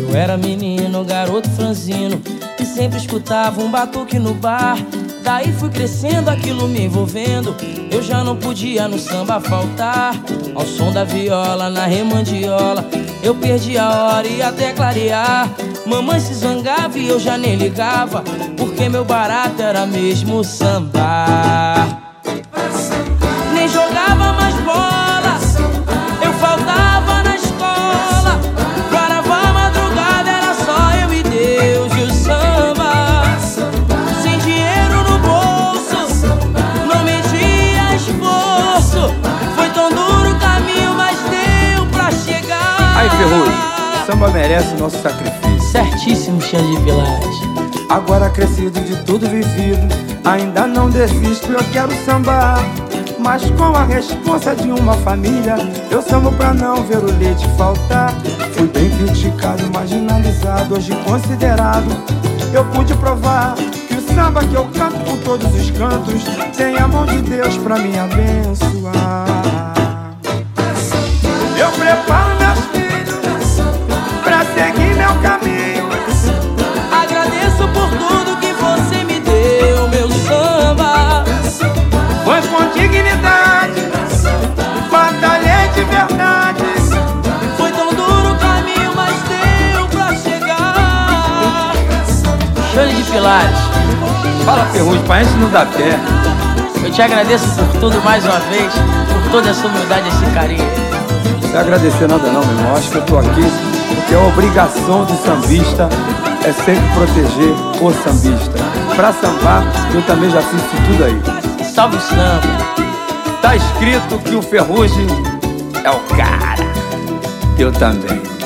Eu era menino, garoto franzino, e sempre escutava um batuque no bar. Daí fui crescendo, aquilo me envolvendo. Eu já não podia no samba faltar. Ao som da viola, na remandiola, eu perdi a hora e até clarear. Mamãe se zangava e eu já nem ligava, porque meu barato era mesmo samba. Nem jogava mais bola, eu faltava na escola. Guaraná, madrugada, era só eu e Deus e o samba. Sem dinheiro no bolso, não media esforço. Foi tão duro o caminho, mas deu pra chegar. Aí, Ferrugem, o samba merece o nosso sacrifício. Certíssimo, Xande de Pilares. Agora crescido de tudo vivido, ainda não desisto, eu quero sambar. Mas com a responsa de uma família, eu sambo pra não ver o leite faltar. Fui bem criticado, marginalizado, hoje considerado. Eu pude provar que o samba que eu canto por todos os cantos tem a mão de Deus pra me abençoar. Eu preparo meus filhos pra seguir meu caminho. Agradeço por tudo que você me deu, meu samba. Foi com dignidade, batalhei de verdade. Foi tão duro o caminho, mas deu pra chegar. Xande de Pilares, Fala, Ferrugem, pra gente não dar pé. eu te agradeço por tudo mais uma vez, por toda essa humildade e esse carinho. Não precisa agradecer nada não, meu irmão. Acho que eu tô aqui porque a obrigação do sambista é sempre proteger o sambista. Pra sambar, eu também já fiz isso tudo aí. Salve o samba. Tá escrito que o Ferrugem é o cara. Eu também.